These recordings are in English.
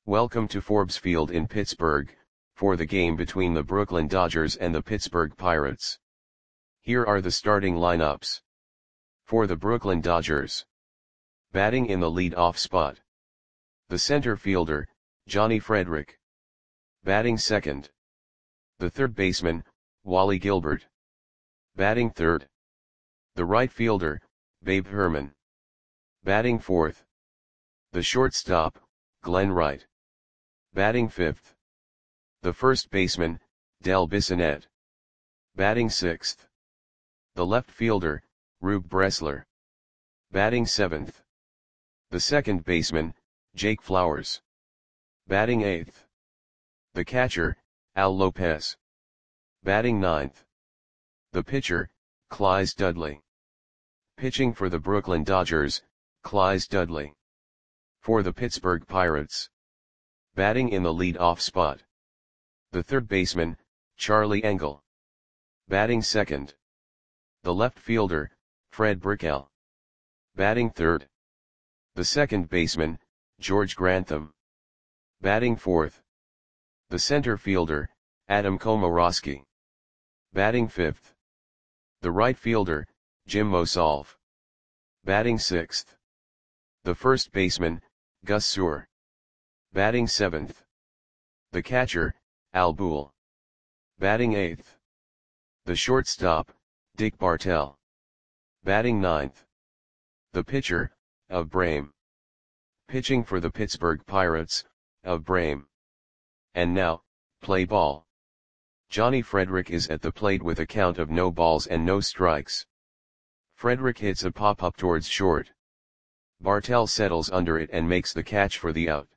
Welcome to Forbes Field in Pittsburgh, for the game between the Brooklyn Dodgers and the Pittsburgh Pirates. Here are the starting lineups. For the Brooklyn Dodgers. Batting in the lead-off spot. The center fielder, Johnny Frederick. Batting second. The third baseman, Wally Gilbert. Batting third. The right fielder, Babe Herman. Batting fourth. The shortstop, Glenn Wright. Batting fifth. The first baseman, Del Bissonette. Batting sixth. The left fielder, Rube Bressler. Batting seventh. The second baseman, Jake Flowers. Batting eighth. The catcher, Al Lopez. Batting ninth. The pitcher, Clyde Dudley. Pitching for the Brooklyn Dodgers, Clyde Dudley. For the Pittsburgh Pirates. Batting in the lead-off spot. The third baseman, Charlie Engle. Batting second. The left fielder, Fred Brickell. Batting third. The second baseman, George Grantham. Batting fourth. The center fielder, Adam Komoroski. Batting fifth. The right fielder, Jim Mosolf. Batting sixth. The first baseman, Gus Suhr. Batting seventh. The catcher, Al Boole. Batting eighth. The shortstop, Dick Bartell. Batting ninth. The pitcher, Ove Brame. Pitching for the Pittsburgh Pirates, Ove Brame. And now, play ball. Johnny Frederick is at the plate with a count of no balls and no strikes. Frederick hits a pop-up towards short. Bartell settles under it and makes the catch for the out.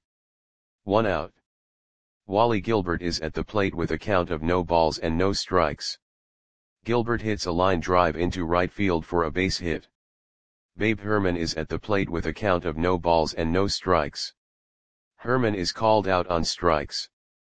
1 out. Wally Gilbert is at the plate with a count of no balls and no strikes. Gilbert hits a line drive into right field for a base hit. Babe Herman is at the plate with a count of no balls and no strikes. Herman is called out on strikes.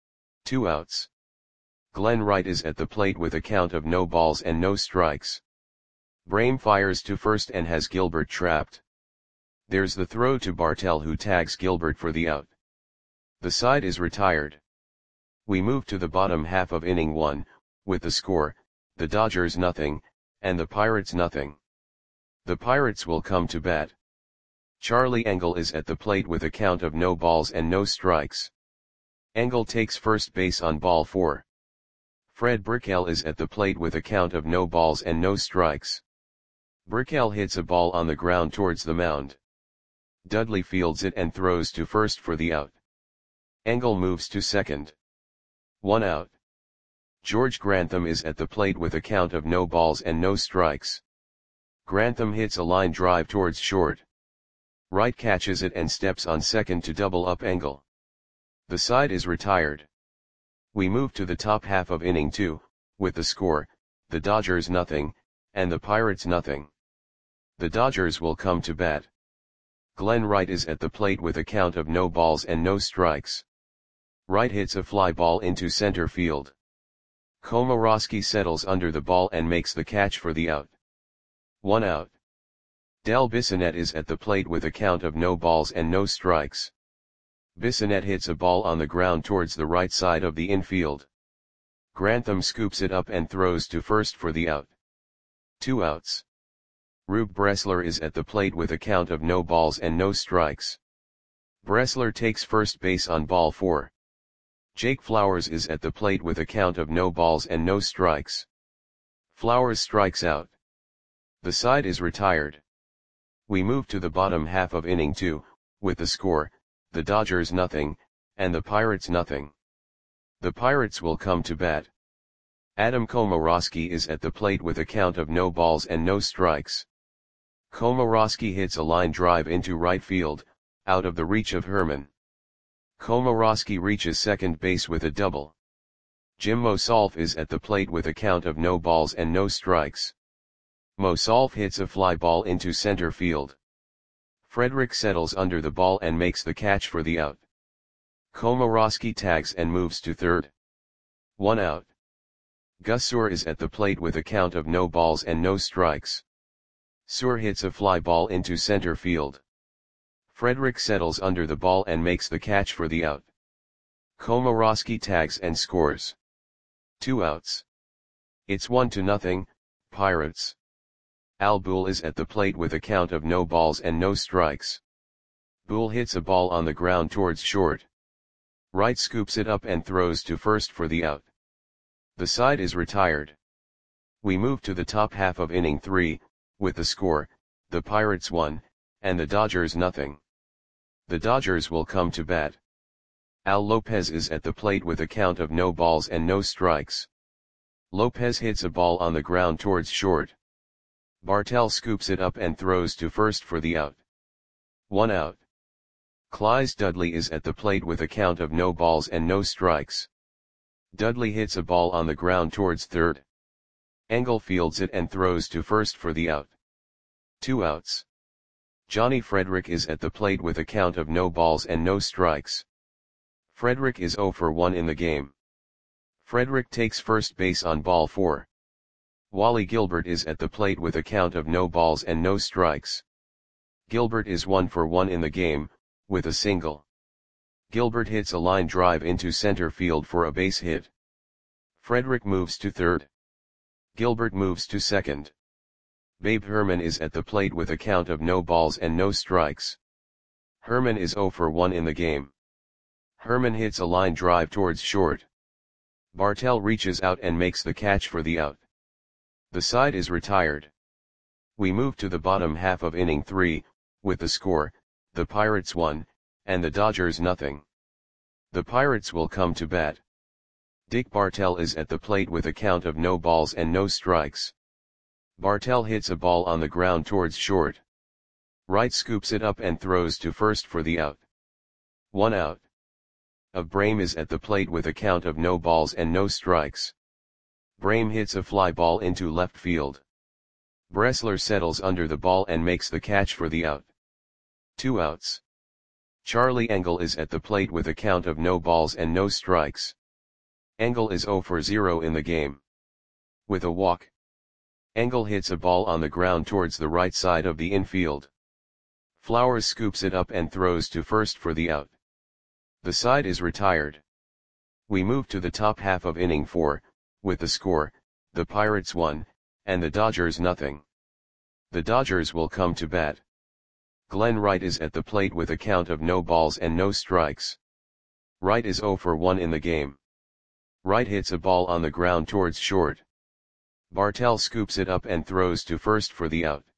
2 outs. Glenn Wright is at the plate with a count of no balls and no strikes. Brame fires to first and has Gilbert trapped. There's the throw to Bartell, who tags Gilbert for the out. The side is retired. We move to the bottom half of inning 1, with the score, the Dodgers nothing, and the Pirates nothing. The Pirates will come to bat. Charlie Engle is at the plate with a count of no balls and no strikes. Engle takes first base on ball 4. Fred Brickell is at the plate with a count of no balls and no strikes. Brickell hits a ball on the ground towards the mound. Dudley fields it and throws to first for the out. Engle moves to second. 1 out. George Grantham is at the plate with a count of no balls and no strikes. Grantham hits a line drive towards short. Wright catches it and steps on second to double up Engle. The side is retired. We move to the top half of inning 2, with the score, the Dodgers nothing, and the Pirates nothing. The Dodgers will come to bat. Glenn Wright is at the plate with a count of no balls and no strikes. Wright hits a fly ball into center field. Komoroski settles under the ball and makes the catch for the out. 1 out. Del Bissonette is at the plate with a count of no balls and no strikes. Bissonette hits a ball on the ground towards the right side of the infield. Grantham scoops it up and throws to first for the out. 2 outs. Rube Bressler is at the plate with a count of no balls and no strikes. Bressler takes first base on ball 4. Jake Flowers is at the plate with a count of no balls and no strikes. Flowers strikes out. The side is retired. We move to the bottom half of inning 2, with the score, the Dodgers nothing, and the Pirates nothing. The Pirates will come to bat. Adam Komoroski is at the plate with a count of no balls and no strikes. Komoroski hits a line drive into right field, out of the reach of Herman. Komoroski reaches second base with a double. Jim Mosolf is at the plate with a count of no balls and no strikes. Mosolf hits a fly ball into center field. Frederick settles under the ball and makes the catch for the out. Komoroski tags and moves to third. 1 out. Gus Suhr is at the plate with a count of no balls and no strikes. Suhr hits a fly ball into center field. Frederick settles under the ball and makes the catch for the out. Komorowski tags and scores. 2 outs. It's 1-0, Pirates. Al Boole is at the plate with a count of no balls and no strikes. Boole hits a ball on the ground towards short. Wright scoops it up and throws to first for the out. The side is retired. We move to the top half of inning 3, with the score, the Pirates 1, and the Dodgers nothing. The Dodgers will come to bat. Al Lopez is at the plate with a count of no balls and no strikes. Lopez hits a ball on the ground towards short. Bartell scoops it up and throws to first for the out. 1 out. Clyde Dudley is at the plate with a count of no balls and no strikes. Dudley hits a ball on the ground towards third. Engel fields it and throws to first for the out. 2 outs. Johnny Frederick is at the plate with a count of no balls and no strikes. Frederick is 0 for 1 in the game. Frederick takes first base on ball 4. Wally Gilbert is at the plate with a count of no balls and no strikes. Gilbert is 1 for 1 in the game, with a single. Gilbert hits a line drive into center field for a base hit. Frederick moves to third. Gilbert moves to second. Babe Herman is at the plate with a count of no balls and no strikes. Herman is 0 for 1 in the game. Herman hits a line drive towards short. Bartell reaches out and makes the catch for the out. The side is retired. We move to the bottom half of inning 3, with the score, the Pirates 1, and the Dodgers nothing. The Pirates will come to bat. Dick Bartell is at the plate with a count of no balls and no strikes. Bartell hits a ball on the ground towards short. Wright scoops it up and throws to first for the out. 1 out. Brame is at the plate with a count of no balls and no strikes. Brame hits a fly ball into left field. Bressler settles under the ball and makes the catch for the out. 2 outs. Charlie Engel is at the plate with a count of no balls and no strikes. Engel is 0 for 0 in the game. With a walk. Engel hits a ball on the ground towards the right side of the infield. Flowers scoops it up and throws to first for the out. The side is retired. We move to the top half of inning 4, with the score, the Pirates 1, and the Dodgers nothing. The Dodgers will come to bat. Glenn Wright is at the plate with a count of no balls and no strikes. Wright is 0 for 1 in the game. Wright hits a ball on the ground towards short. Bartell scoops it up and throws to first for the out.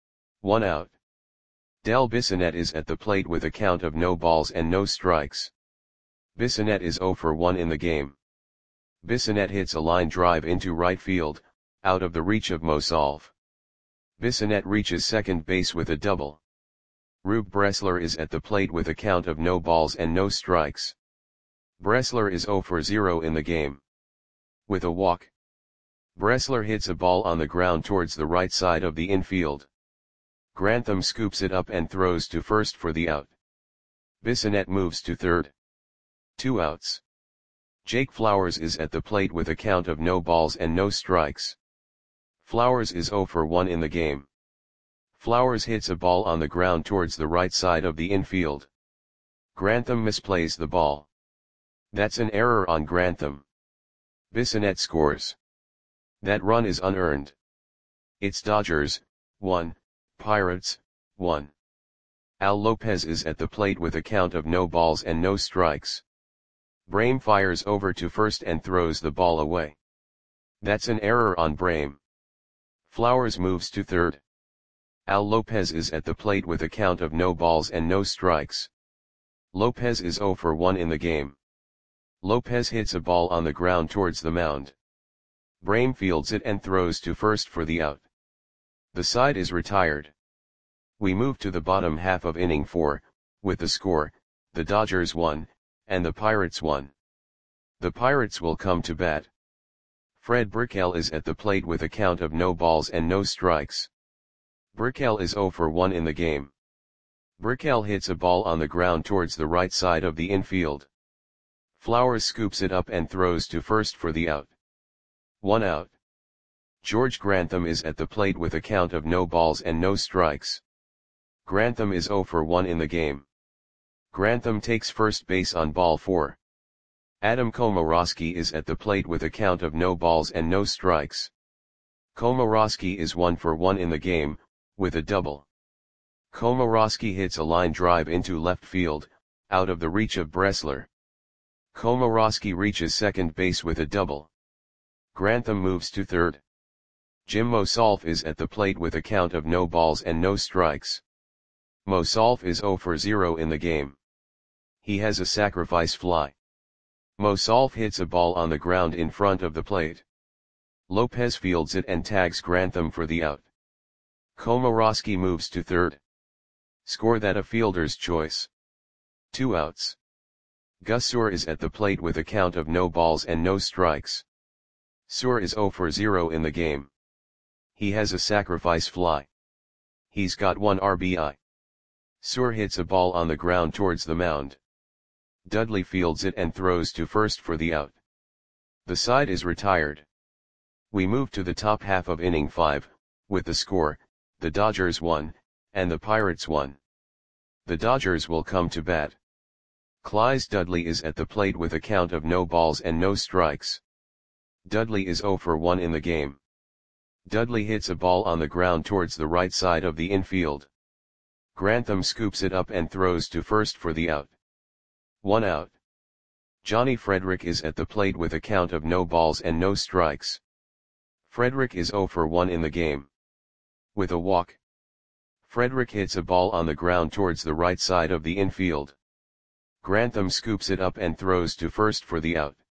1 out. Del Bissonette is at the plate with a count of no balls and no strikes. Bissonette is 0 for 1 in the game. Bissonette hits a line drive into right field, out of the reach of Mosolve. Bissonette reaches second base with a double. Rube Bressler is at the plate with a count of no balls and no strikes. Bressler is 0 for 0 in the game. With a walk. Bressler hits a ball on the ground towards the right side of the infield. Grantham scoops it up and throws to first for the out. Bissonette moves to third. 2 outs. Jake Flowers is at the plate with a count of no balls and no strikes. Flowers is 0 for 1 in the game. Flowers hits a ball on the ground towards the right side of the infield. Grantham misplays the ball. That's an error on Grantham. Bissonette scores. That run is unearned. It's Dodgers, 1, Pirates, 1. Al Lopez is at the plate with a count of no balls and no strikes. Brame fires over to first and throws the ball away. That's an error on Brame. Flowers moves to third. Al Lopez is at the plate with a count of no balls and no strikes. Lopez is 0 for 1 in the game. Lopez hits a ball on the ground towards the mound. Brame fields it and throws to first for the out. The side is retired. We move to the bottom half of inning 4, with the score, the Dodgers 1, and the Pirates 1. The Pirates will come to bat. Fred Brickell is at the plate with a count of no balls and no strikes. Brickell is 0 for 1 in the game. Brickell hits a ball on the ground towards the right side of the infield. Flowers scoops it up and throws to first for the out. 1 out. George Grantham is at the plate with a count of no balls and no strikes. Grantham is 0 for 1 in the game. Grantham takes first base on ball 4. Adam Komorowski is at the plate with a count of no balls and no strikes. Komorowski is 1 for 1 in the game, with a double. Komorowski hits a line drive into left field, out of the reach of Bressler. Komorowski reaches second base with a double. Grantham moves to third. Jim Mosolf is at the plate with a count of no balls and no strikes. Mosolf is 0 for 0 in the game. He has a sacrifice fly. Mosolf hits a ball on the ground in front of the plate. Lopez fields it and tags Grantham for the out. Komorowski moves to third. Score that a fielder's choice. 2 outs. Gus Suhr is at the plate with a count of no balls and no strikes. Suhr is 0 for 0 in the game. He has a sacrifice fly. He's got 1 RBI. Suhr hits a ball on the ground towards the mound. Dudley fields it and throws to first for the out. The side is retired. We move to the top half of inning 5, with the score, the Dodgers 1, and the Pirates 1. The Dodgers will come to bat. Clyde Dudley is at the plate with a count of no balls and no strikes. Dudley is 0 for 1 in the game. Dudley hits a ball on the ground towards the right side of the infield. Grantham scoops it up and throws to first for the out. 1 out. Johnny Frederick is at the plate with a count of no balls and no strikes. Frederick is 0 for 1 in the game. With a walk. Frederick hits a ball on the ground towards the right side of the infield. Grantham scoops it up and throws to first for the out.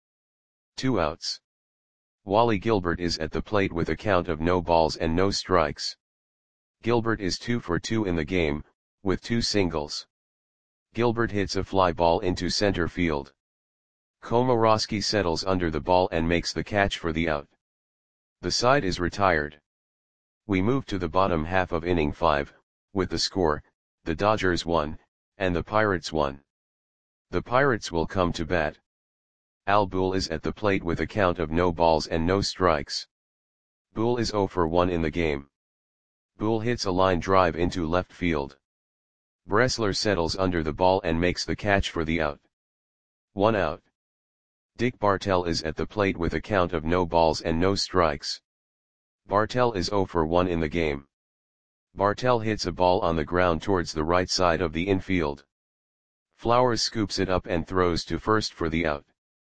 2 outs. Wally Gilbert is at the plate with a count of no balls and no strikes. Gilbert is 2 for 2 in the game, with 2 singles. Gilbert hits a fly ball into center field. Komorowski settles under the ball and makes the catch for the out. The side is retired. We move to the bottom half of inning 5, with the score, the Dodgers 1, and the Pirates 1. The Pirates will come to bat. Al Boole is at the plate with a count of no balls and no strikes. Boole is 0 for 1 in the game. Boole hits a line drive into left field. Bressler settles under the ball and makes the catch for the out. 1 out. Dick Bartell is at the plate with a count of no balls and no strikes. Bartell is 0 for 1 in the game. Bartell hits a ball on the ground towards the right side of the infield. Flowers scoops it up and throws to first for the out.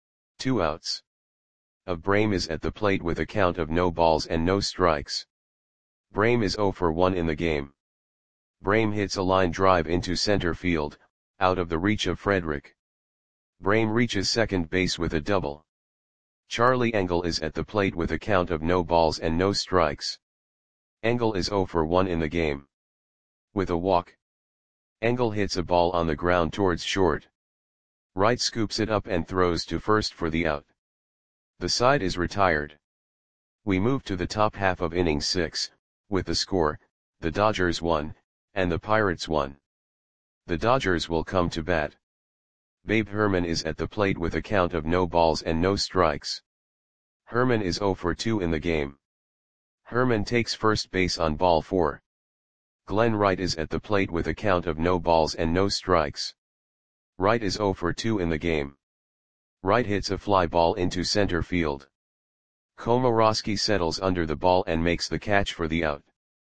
2 outs. Brame is at the plate with a count of no balls and no strikes. Brame is 0 for 1 in the game. Brame hits a line drive into center field, out of the reach of Frederick. Brame reaches second base with a double. Charlie Engel is at the plate with a count of no balls and no strikes. Engel is 0 for 1 in the game. With a walk. Engel hits a ball on the ground towards short. Wright scoops it up and throws to first for the out. The side is retired. We move to the top half of inning 6, with the score, the Dodgers 1, and the Pirates 1. The Dodgers will come to bat. Babe Herman is at the plate with a count of no balls and no strikes. Herman is 0 for 2 in the game. Herman takes first base on ball 4. Glenn Wright is at the plate with a count of no balls and no strikes. Wright is 0 for 2 in the game. Wright hits a fly ball into center field. Komorowski settles under the ball and makes the catch for the out.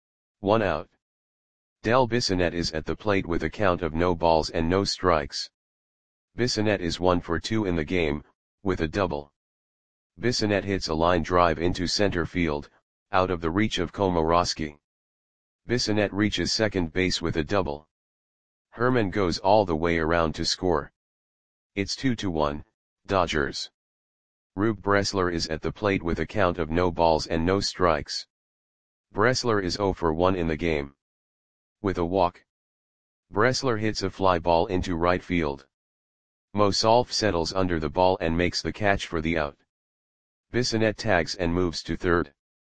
1 out. Del Bissonette is at the plate with a count of no balls and no strikes. Bissonette is 1 for 2 in the game, with a double. Bissonette hits a line drive into center field, out of the reach of Komorowski. Bissonette reaches second base with a double. Herman goes all the way around to score. It's 2-1, Dodgers. Rube Bressler is at the plate with a count of no balls and no strikes. Bressler is 0 for 1 in the game. With a walk. Bressler hits a fly ball into right field. Mosolf settles under the ball and makes the catch for the out. Bissonette tags and moves to third.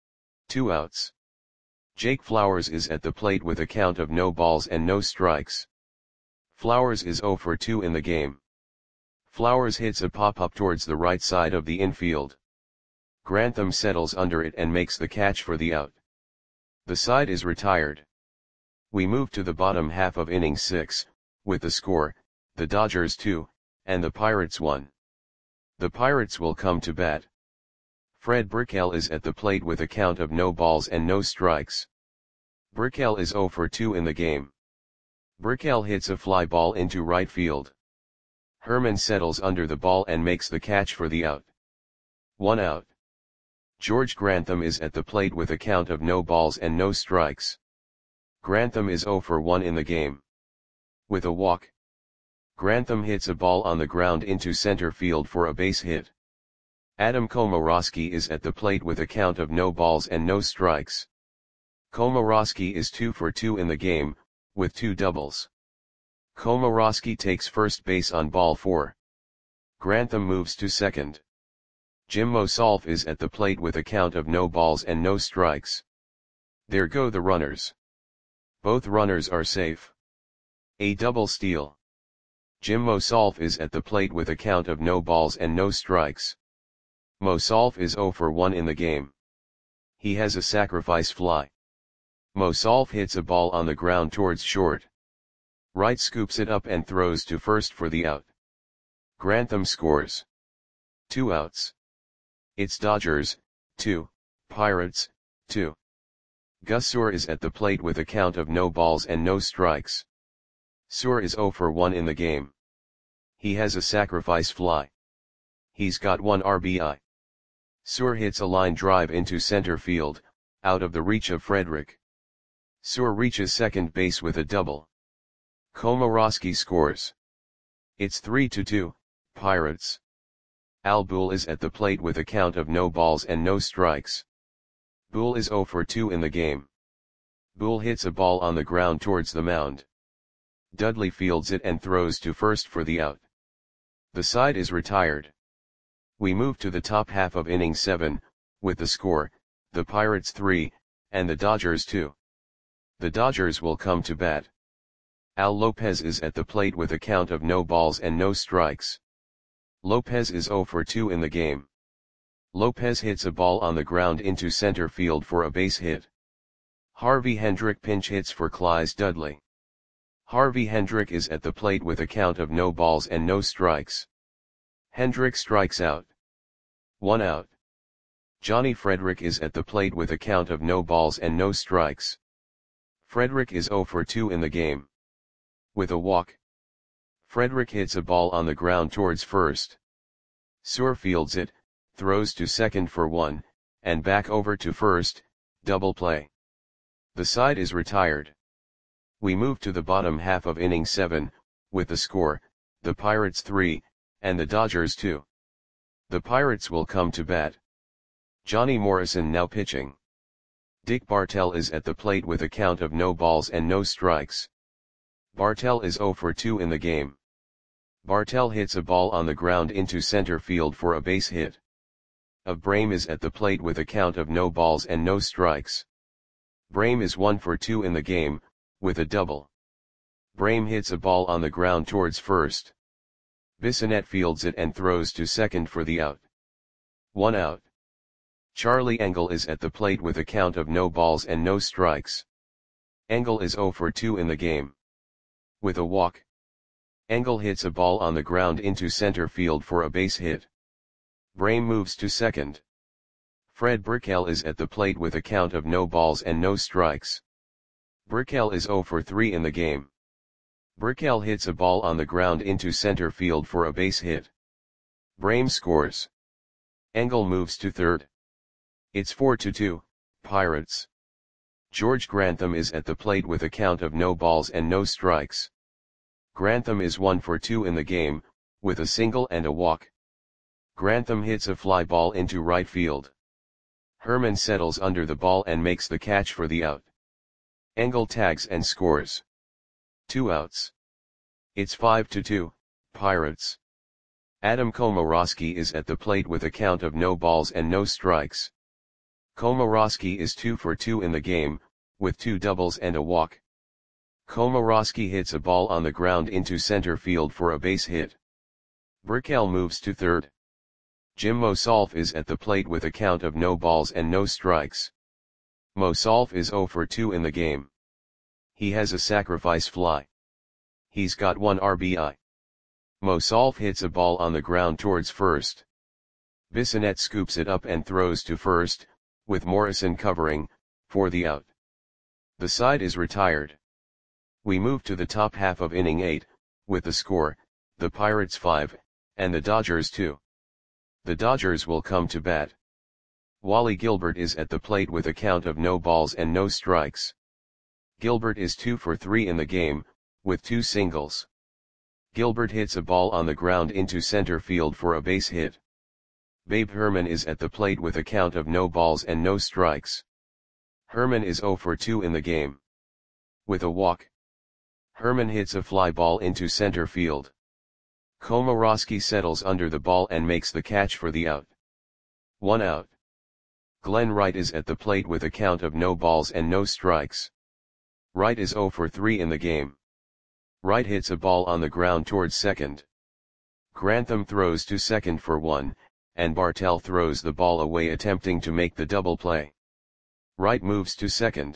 2 outs. Jake Flowers is at the plate with a count of no balls and no strikes. Flowers is 0 for 2 in the game. Flowers hits a pop-up towards the right side of the infield. Grantham settles under it and makes the catch for the out. The side is retired. We move to the bottom half of inning 6, with the score, the Dodgers 2, and the Pirates 1. The Pirates will come to bat. Fred Brickell is at the plate with a count of no balls and no strikes. Brickell is 0 for 2 in the game. Brickell hits a fly ball into right field. Herman settles under the ball and makes the catch for the out. 1 out. George Grantham is at the plate with a count of no balls and no strikes. Grantham is 0 for 1 in the game. With a walk, Grantham hits a ball on the ground into center field for a base hit. Adam Komorowski is at the plate with a count of no balls and no strikes. Komorowski is 2 for 2 in the game, with 2 doubles. Komorowski takes first base on ball 4. Grantham moves to second. Jim Mosolf is at the plate with a count of no balls and no strikes. There go the runners. Both runners are safe. A double steal. Jim Mosolf is at the plate with a count of no balls and no strikes. Mosolf is 0 for 1 in the game. He has a sacrifice fly. Mosolf hits a ball on the ground towards short. Wright scoops it up and throws to first for the out. Grantham scores. 2 outs. It's Dodgers, 2, Pirates, 2. Gus Suhr is at the plate with a count of no balls and no strikes. Suhr is 0 for 1 in the game. He has a sacrifice fly. He's got 1 RBI. Suhr hits a line drive into center field, out of the reach of Frederick. Suhr reaches second base with a double. Komorowski scores. It's 3-2, Pirates. Al Boole is at the plate with a count of no balls and no strikes. Boole is 0 for 2 in the game. Boole hits a ball on the ground towards the mound. Dudley fields it and throws to first for the out. The side is retired. We move to the top half of inning 7, with the score, the Pirates 3, and the Dodgers 2. The Dodgers will come to bat. Al Lopez is at the plate with a count of no balls and no strikes. Lopez is 0 for 2 in the game. Lopez hits a ball on the ground into center field for a base hit. Harvey Hendrick pinch hits for Clyde Dudley. Harvey Hendrick is at the plate with a count of no balls and no strikes. Hendrick strikes out. 1 out. Johnny Frederick is at the plate with a count of no balls and no strikes. Frederick is 0 for 2 in the game. With a walk, Frederick hits a ball on the ground towards first. Suhr fields it, throws to second for 1, and back over to first, double play. The side is retired. We move to the bottom half of inning 7, with the score, the Pirates 3, and the Dodgers 2. The Pirates will come to bat. Johnny Morrison now pitching. Dick Bartell is at the plate with a count of no balls and no strikes. Bartell is 0 for 2 in the game. Bartell hits a ball on the ground into center field for a base hit. Brame is at the plate with a count of no balls and no strikes. Brame is 1 for 2 in the game, with a double. Brame hits a ball on the ground towards first. Bissonette fields it and throws to second for the out. 1 out. Charlie Engle is at the plate with a count of no balls and no strikes. Engle is 0 for 2 in the game. With a walk, Engle hits a ball on the ground into center field for a base hit. Brame moves to second. Fred Brickell is at the plate with a count of no balls and no strikes. Brickell is 0 for 3 in the game. Brickell hits a ball on the ground into center field for a base hit. Brame scores. Engle moves to third. It's 4-2, Pirates. George Grantham is at the plate with a count of no balls and no strikes. Grantham is 1 for 2 in the game, with a single and a walk. Grantham hits a fly ball into right field. Herman settles under the ball and makes the catch for the out. Engle tags and scores. 2 outs. It's 5-2, Pirates. Adam Komorowski is at the plate with a count of no balls and no strikes. Komorowski is 2 for 2 in the game, with 2 doubles and a walk. Komorowski hits a ball on the ground into center field for a base hit. Brickell moves to third. Jim Mosolf is at the plate with a count of no balls and no strikes. Mosolf is 0 for 2 in the game. He has a sacrifice fly. He's got 1 RBI. Mosolf hits a ball on the ground towards first. Bissonette scoops it up and throws to first, with Morrison covering, for the out. The side is retired. We move to the top half of inning 8, with the score, the Pirates 5, and the Dodgers 2. The Dodgers will come to bat. Wally Gilbert is at the plate with a count of no balls and no strikes. Gilbert is 2 for 3 in the game, with 2 singles. Gilbert hits a ball on the ground into center field for a base hit. Babe Herman is at the plate with a count of no balls and no strikes. Herman is 0 for 2 in the game. With a walk. Herman hits a fly ball into center field. Komorowski settles under the ball and makes the catch for the out. 1 out. Glenn Wright is at the plate with a count of no balls and no strikes. Wright is 0 for 3 in the game. Wright hits a ball on the ground towards second. Grantham throws to second for 1, and Bartell throws the ball away attempting to make the double play. Wright moves to second.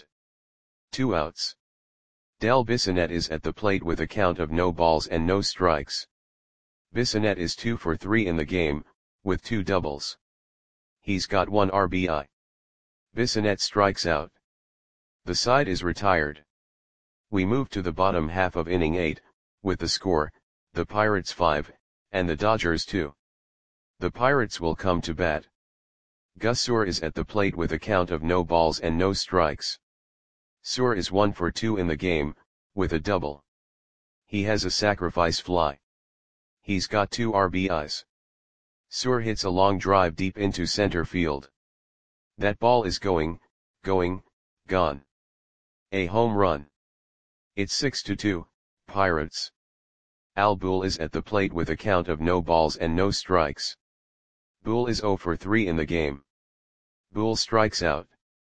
2 outs. Del Bissonette is at the plate with a count of no balls and no strikes. Bissonette is 2 for 3 in the game, with 2 doubles. He's got 1 RBI. Bissonette strikes out. The side is retired. We move to the bottom half of inning 8, with the score, the Pirates 5, and the Dodgers 2. The Pirates will come to bat. Gus Suhr is at the plate with a count of no balls and no strikes. Suhr is 1 for 2 in the game, with a double. He has a sacrifice fly. He's got 2 RBIs. Suhr hits a long drive deep into center field. That ball is going, gone. A home run. It's 6-2, Pirates. Al Boole is at the plate with a count of no balls and no strikes. Boole is 0 for 3 in the game. Boole strikes out.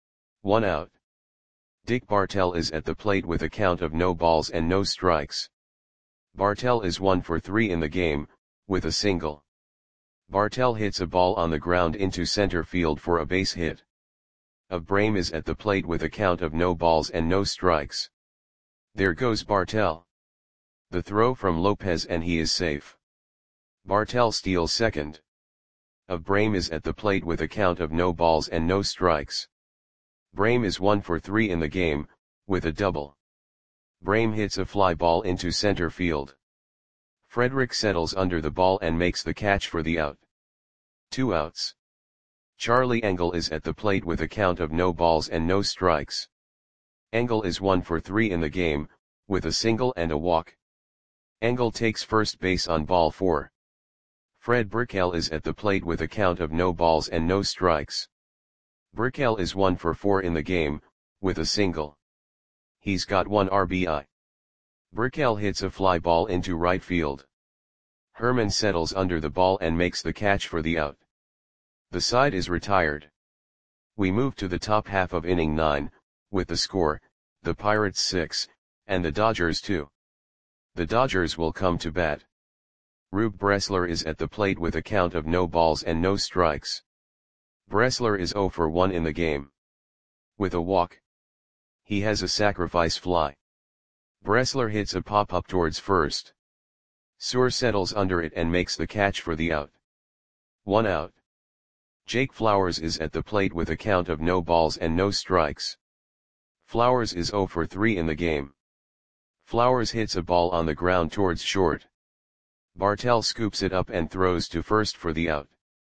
1 out. Dick Bartell is at the plate with a count of no balls and no strikes. Bartell is 1 for 3 in the game, with a single. Bartell hits a ball on the ground into center field for a base hit. Abrame is at the plate with a count of no balls and no strikes. There goes Bartell. The throw from Lopez and he is safe. Bartell steals second. Abrame is at the plate with a count of no balls and no strikes. Brame is 1 for 3 in the game, with a double. Brame hits a fly ball into center field. Frederick settles under the ball and makes the catch for the out. 2 outs. Charlie Engel is at the plate with a count of no balls and no strikes. Engel is 1 for 3 in the game, with a single and a walk. Engel takes first base on ball 4. Fred Brickell is at the plate with a count of no balls and no strikes. Brickell is 1 for 4 in the game, with a single. He's got 1 RBI. Brickell hits a fly ball into right field. Herman settles under the ball and makes the catch for the out. The side is retired. We move to the top half of inning 9, with the score, the Pirates 6, and the Dodgers 2. The Dodgers will come to bat. Rube Bressler is at the plate with a count of no balls and no strikes. Bressler is 0 for 1 in the game. With a walk. He has a sacrifice fly. Bressler hits a pop-up towards first. Suhr settles under it and makes the catch for the out. 1 out. Jake Flowers is at the plate with a count of no balls and no strikes. Flowers is 0 for 3 in the game. Flowers hits a ball on the ground towards short. Bartell scoops it up and throws to first for the out.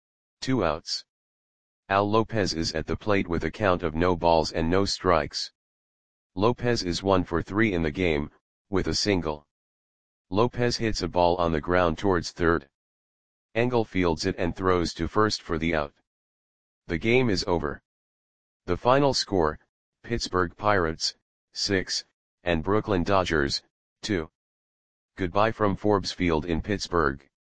2 outs. Al Lopez is at the plate with a count of no balls and no strikes. Lopez is 1 for 3 in the game, with a single. Lopez hits a ball on the ground towards third. Engel fields it and throws to first for the out. The game is over. The final score, Pittsburgh Pirates, 6, and Brooklyn Dodgers, 2. Goodbye from Forbes Field in Pittsburgh.